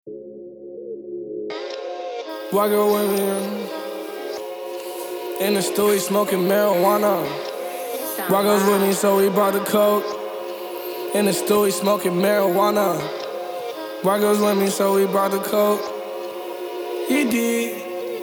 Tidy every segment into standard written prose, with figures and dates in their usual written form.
White girl with me in the studio smoking marijuana. White girls with me, so we brought the coke. In the studio smoking marijuana. White girls with me, so we brought the coke. He did.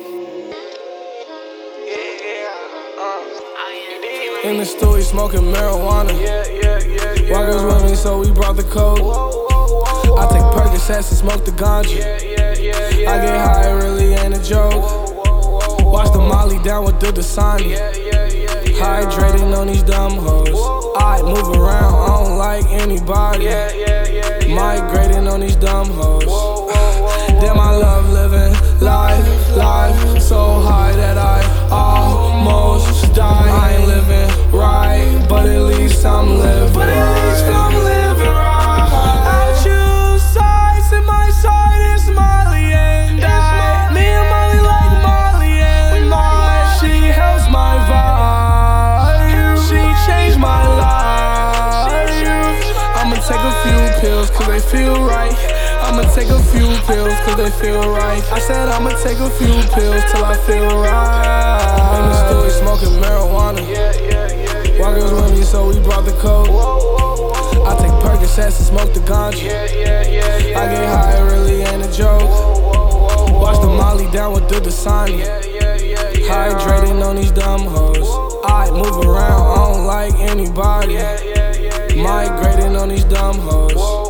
In the studio smoking marijuana. White girls with me, so we brought the coke. I take Percocets and smoke the ganja. I get high, it really ain't a joke. Watch the Molly down with the Dasani. Hydrating on these dumb hoes. I move around, I don't like anybody. Migrating on these dumb hoes. Damn, I love living life so high that I almost die. I ain't living right, but at least I'm living right. I choose sides, and my side is Molly and I. Me and Molly like Molly and I. She helps my vibe, she changed my life. I'ma take a few pills cause they feel right. I'ma take a few pills cause they feel right. I said I'ma take a few pills till I feel right. In the studio smoking marijuana. White girls with me, so we brought the coke. I take Percocets and smoke the ganja. I get high, it really ain't a joke. Watch the Molly down with the Dasani. Hydrating on these dumb hoes. I move around, I don't like anybody. Migrating on these dumb hoes.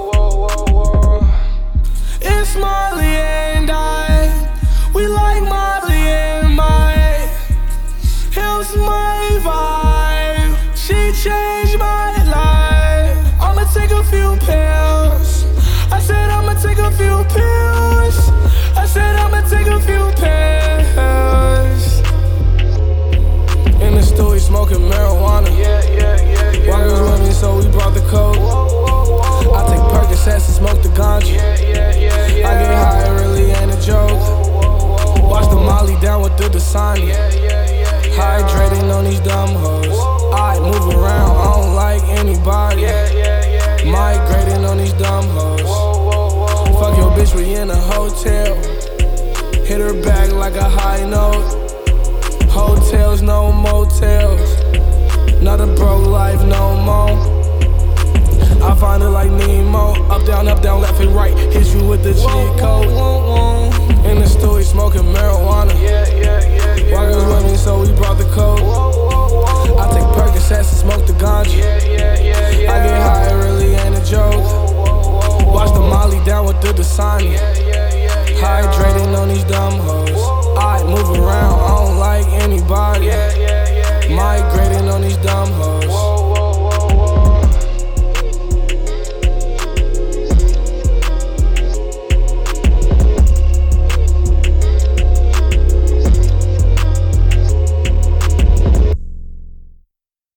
It's Molly and I. We like Molly and my. Helps my vibe. She changed my life. I'ma take a few pills. I said I'ma take a few pills. I said I'ma take a few pills. In the studio smoking marijuana. White girls with me, so we brought the coke. I take Percocets and smoke the ganja. I get high, it really ain't a joke. Watch the Molly down with the Dasani. Hydrating on these dumb hoes. I move around, I don't like anybody. Migrating on these dumb hoes. Fuck your bitch, we in a hotel. Hit her back like a high note. Hotels, no motels. Not a broke life no more. I find it like Nemo. Up, down, left and right. Hit you with the cheat code. In the studio smoking marijuana. White girls with me, so we brought the coke. I take Percocets and smoke the ganja. I get high, it really ain't a joke. Watch the Molly down with the Dasani. Hydrating on these dumb hoes.